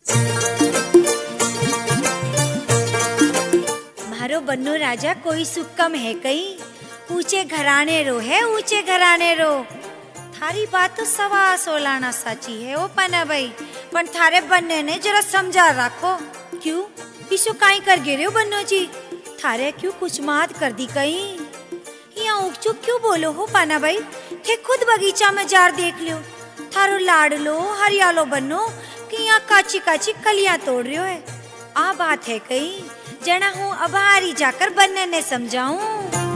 मारो बन्नो राजा कोई सुख कम है कई, ऊंचे घराने रो है ऊंचे घराने रो। थारी बात तो सवा सोलाना साची है ओ पना भाई, पण थारे बन्ने ने जरा समझा रखो। क्यों इशो काई कर गिरे हो बन्नो जी, थारे क्यों कुछ मात कर दी कई? यहाँ उक चुक क्यों बोलो हो पाना भाई, थे खुद बगीचा में जार देख लो, थारो लाड़ लो हरियालो बन्नो कि यहाँ काची काची कलियां तोड़ रहे हो है। आ बात है कई जना हूँ अब हारी जाकर बन्ने ने समझाऊं।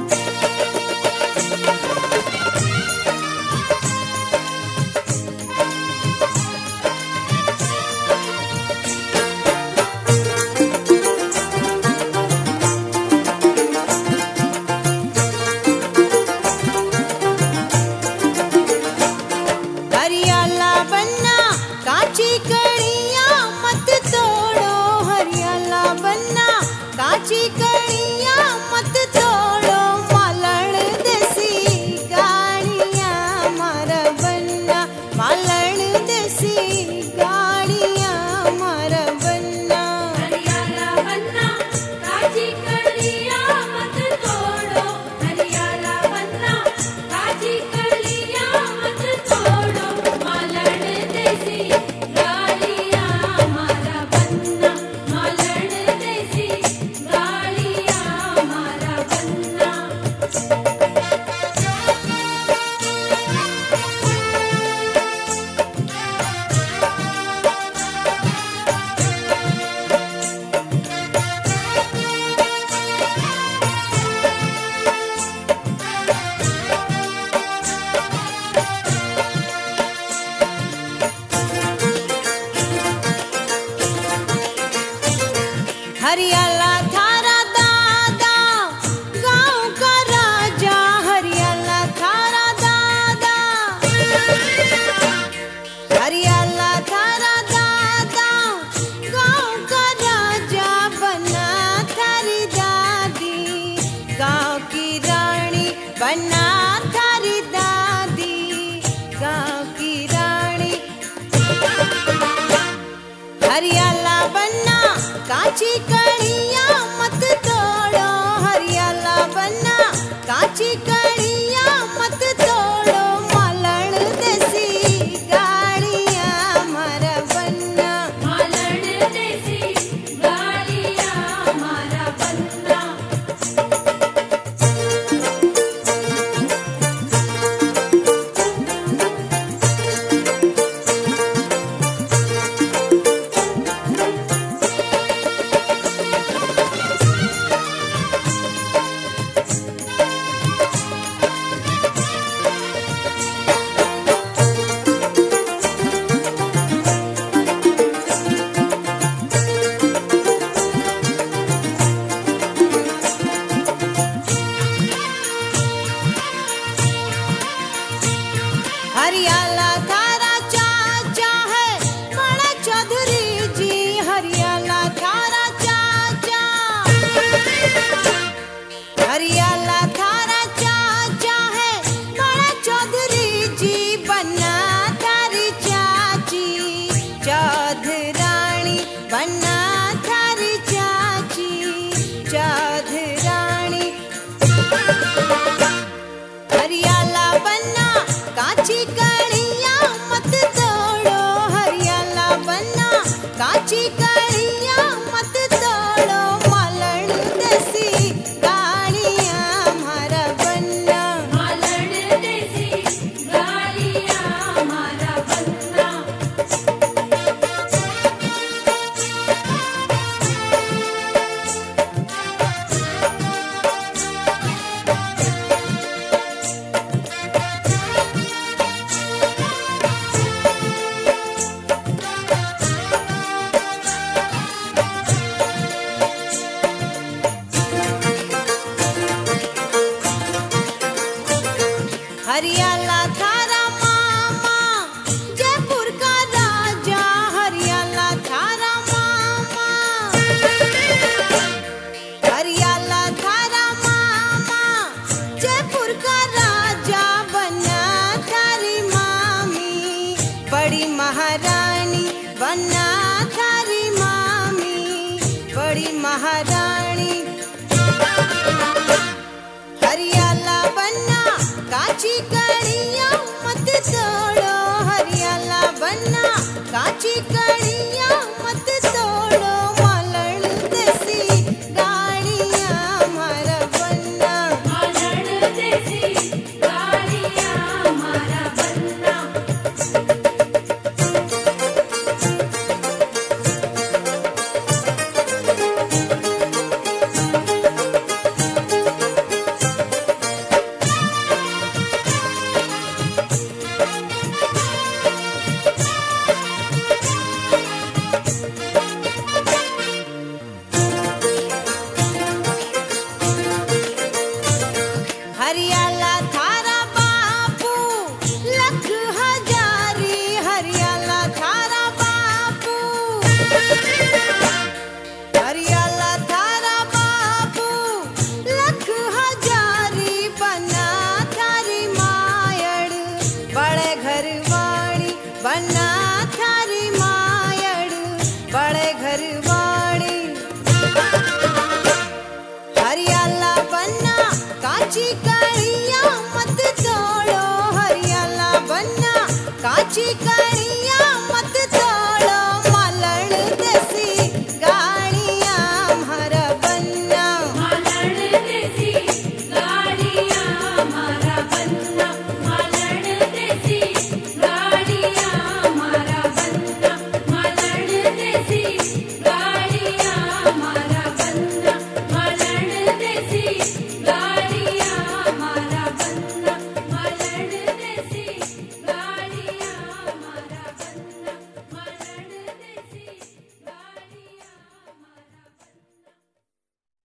हरियाला थारा दादा गाँव का राजा, हरियाला थारा दादा, हरियाला थारा दादा गाँव का राजा बना थारी दादी, गाँव की रानी बना थारी दादी, गाँव की रानी। हरियाला बनना काची कड़ियाँ मत तोड़ो, हरियाला बनना काची कड़ियाँ मत तोड़ो, मालन देसी गाड़ियाँ मारा बनना, मालन देसी गाड़ियाँ मारा बनना। हरियाला थारा चाचा है बड़ा चौधरी जी, हरियाला थारा चाचा, हरियाला थारा चाचा है बड़ा चौधरी जी, बना थारी चाची चौधरानी, बना थारी चाची चौधरानी। हरियाला बनना काची कड़ियाँ मत तोड़ो, हरियाला बनना काची कड़ियाँ मत तोड़ो, मालन देसी गाड़ियाँ मारा बनना, मालन देसी गाड़ियाँ मारा बनना। हरियाला थारा मामा जयपुर का राजा, हरियाला थारा मामा, हरियाला थारा मामा जयपुर का राजा, बना थारी मामी बड़ी महारानी, बना थारी महारानी। हरियाला बनना काची कड़ियाँ मत तोड़ो, हरियाला बनना काची